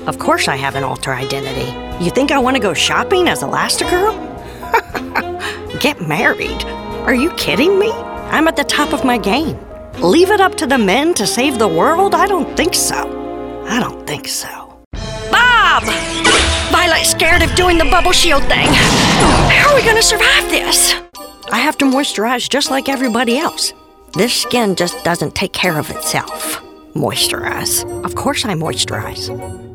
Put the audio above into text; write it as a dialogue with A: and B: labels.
A: Of course I have an alter identity. You think I want to go shopping as Elastigirl? Get married? Are you kidding me? I'm at the top of my game. Leave it up to the men to save the world? I don't think so. Bob! Violet's scared of doing the bubble shield thing. How are we going to survive this? I have to moisturize just like everybody else. This skin just doesn't take care of itself. Moisturize. Of course I moisturize.